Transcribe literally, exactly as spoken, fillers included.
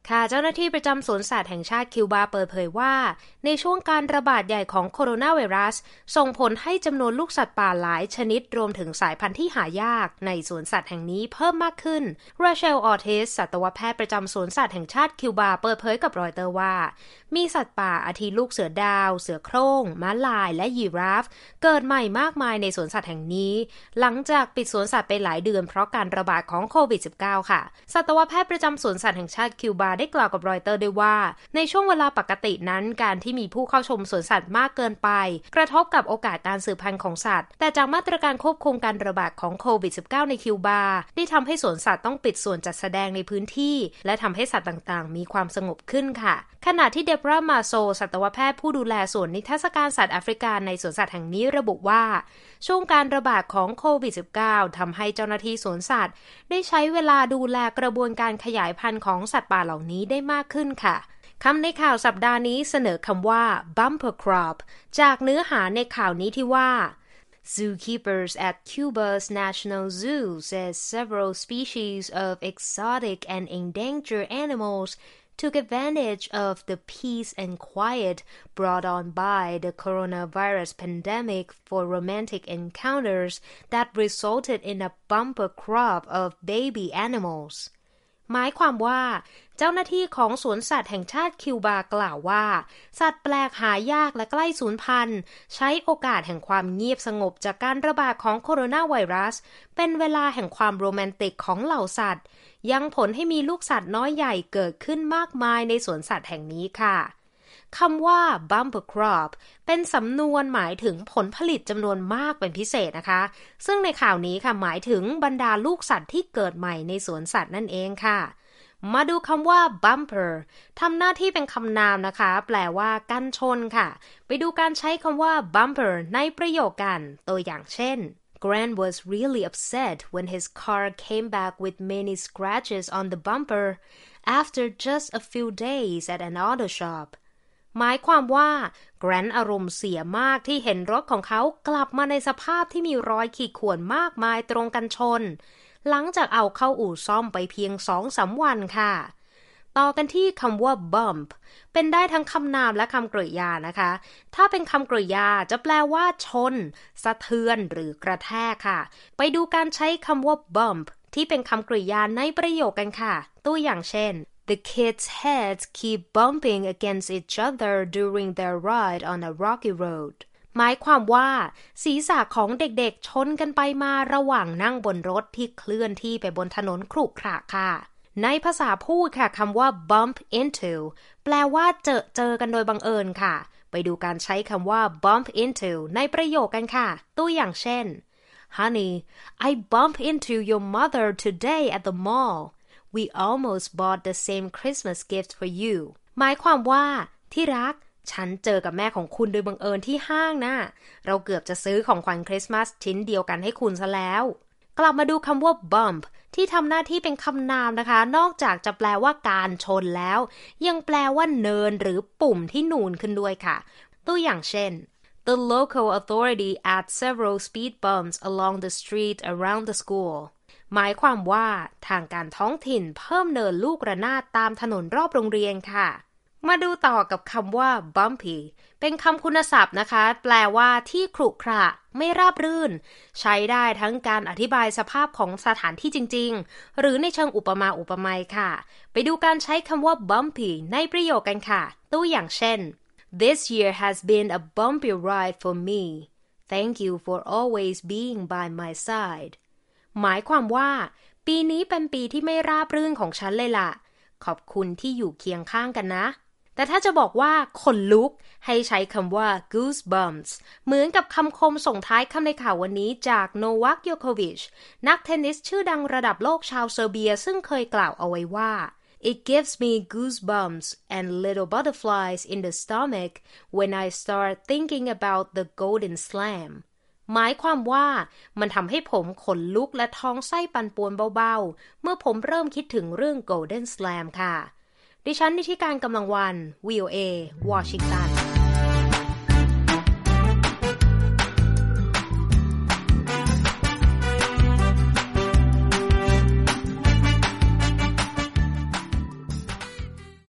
ค่ะเจ้าหน้าที่ประจำสวนสัตว์แห่งชาติคิวบาเปิดเผยว่าในช่วงการระบาดใหญ่ของโคโรนาไวรัสส่งผลให้จำนวนลูกสัตว์ป่าหลายชนิดรวมถึงสายพันธุ์ที่หายากในสวนสัตว์แห่งนี้เพิ่มมากขึ้นราเชลออร์ติสสัตวแพทย์ประจำสวนสัตว์แห่งชาติคิวบาเปิดเผยกับรอยเตอร์ว่ามีสัตว์ป่าอาทิลูกเสือดาวเสือโคร่งม้าลายและยีราฟเกิดใหม่มากมายในสวนสัตว์แห่งนี้หลังจากปิดสวนสัตว์ไปหลายเดือนเพราะการระบาดของโควิด สิบเก้า ค่ะสัตวแพทย์ประจำสวนสัตว์แห่งชาติคิวบาได้กล่าวกับรอยเตอร์ด้วยว่าในช่วงเวลาปกตินั้นการที่มีผู้เข้าชมสวนสัตว์มากเกินไปกระทบกับโอกาสการสืบพันธุ์ของสัตว์แต่จากมาตรการควบคุมการระบาดของโควิด สิบเก้า ในคิวบาได้ทำให้สวนสัตว์ต้องปิดส่วนจัดแสดงในพื้นที่และทำให้สัตว์ต่างๆมีความสงบขึ้นค่ะขณะที่เดบรามาโซสัตวแพทย์ผู้ดูแลสวนนิทรรศการสัตว์แอฟริกาในสวนสัตว์แห่งนี้ระบุว่าช่วงการระบาดของโควิด สิบเก้า ทำให้เจ้าหน้าที่สวนสัตว์ได้ใช้เวลาดูแลกระบวนการขยายพันธุ์ของสัตว์ป่าเหล่านี้ได้มากขึ้นค่ะคำในข่าวสัปดาห์นี้เสนอคำว่า bumper crop จากเนื้อหาในข่าวนี้ที่ว่า Zookeepers at Cuba's National Zoo says several species of exotic and endangered animals took advantage of the peace and quiet brought on by the coronavirus pandemic for romantic encounters that resulted in a bumper crop of baby animalsหมายความว่าเจ้าหน้าที่ของสวนสัตว์แห่งชาติคิวบากล่าวว่าสัตว์แปลกหายากและใกล้สูญพันธุ์ใช้โอกาสแห่งความเงียบสงบจากการระบาดของโคโรนาไวรัสเป็นเวลาแห่งความโรแมนติกของเหล่าสัตว์ยังผลให้มีลูกสัตว์น้อยใหญ่เกิดขึ้นมากมายในสวนสัตว์แห่งนี้ค่ะคำว่า bumper crop เป็นสำนวนหมายถึงผลผลิตจำนวนมากเป็นพิเศษนะคะซึ่งในข่าวนี้ค่ะหมายถึงบรรดาลูกสัตว์ที่เกิดใหม่ในสวนสัตว์นั่นเองค่ะมาดูคำว่า bumper ทำหน้าที่เป็นคำนามนะคะแปลว่ากันชนค่ะไปดูการใช้คำว่า bumper ในประโยคกันตัวอย่างเช่น Grant was really upset when his car came back with many scratches on the bumper after just a few days at an auto shopหมายความว่าแกรนท์อารมณ์เสียมากที่เห็นรถของเขากลับมาในสภาพที่มีรอยขีดข่วนมากมายตรงกันชนหลังจากเอาเข้าอู่ซ่อมไปเพียง สองถึงสาม วันค่ะต่อกันที่คำว่า bump เป็นได้ทั้งคำนามและคำกริยานะคะถ้าเป็นคำกริยาจะแปลว่าชนสะเทือนหรือกระแทกค่ะไปดูการใช้คำว่า bump ที่เป็นคำกริยาในประโยคกันค่ะตัวอย่างเช่นThe kids' heads keep bumping against each other during their ride on a rocky road หมายความว่าศีรษะของเด็กๆชนกันไปมาระหว่างนั่งบนรถที่เคลื่อนที่ไปบนถนนขรุขระค่ะในภาษาพูดค่ะคำว่า bump into แปลว่าเจอเจอกันโดยบังเอิญค่ะไปดูการใช้คำว่า bump into ในประโยคกันค่ะตัวอย่างเช่น Honey, I bumped into your mother today at the mall.We almost bought the same Christmas gift for you หมายความว่าที่รักฉันเจอกับแม่ของคุณโดยบังเอิญที่ห้างนะเราเกือบจะซื้อของขวัญคริสต์มาสชิ้นเดียวกันให้คุณซะแล้วกลับมาดูคำว่า bump ที่ทำหน้าที่เป็นคำนามนะคะนอกจากจะแปลว่าการชนแล้วยังแปลว่าเนินหรือปุ่มที่นูนขึ้นด้วยค่ะตัวอย่างเช่น The local authority added several speed bumps along the street around the schoolหมายความว่าทางการท้องถิ่นเพิ่มเนินลูกระนาดตามถนนรอบโรงเรียนค่ะมาดูต่อกับคำว่า bumpy เป็นคำคุณศัพท์นะคะแปลว่าที่ขรุขระไม่ราบรื่นใช้ได้ทั้งการอธิบายสภาพของสถานที่จริงๆหรือในเชิงอุปมาอุปไมยค่ะไปดูการใช้คำว่า bumpy ในประโยคกันค่ะตัวอย่างเช่น This year has been a bumpy ride for me. Thank you for always being by my side.หมายความว่าปีนี้เป็นปีที่ไม่ราบรื่นของฉันเลยล่ะขอบคุณที่อยู่เคียงข้างกันนะแต่ถ้าจะบอกว่าขนลุกให้ใช้คำว่า goosebumps เหมือนกับคำคมส่งท้ายคำในข่าววันนี้จากโนวัค โยโควิชนักเทนนิสชื่อดังระดับโลกชาวเซอร์เบียซึ่งเคยกล่าวเอาไว้ว่า It gives me goosebumps and little butterflies in the stomach when I start thinking about the Golden Slamหมายความว่ามันทำให้ผมขนลุกและท้องไส้ปั่นป่วนเบาๆเมื่อผมเริ่มคิดถึงเรื่อง Golden Slam ค่ะดิฉันนิธิการกำลังวัน วี โอ เอ วอชิงตัน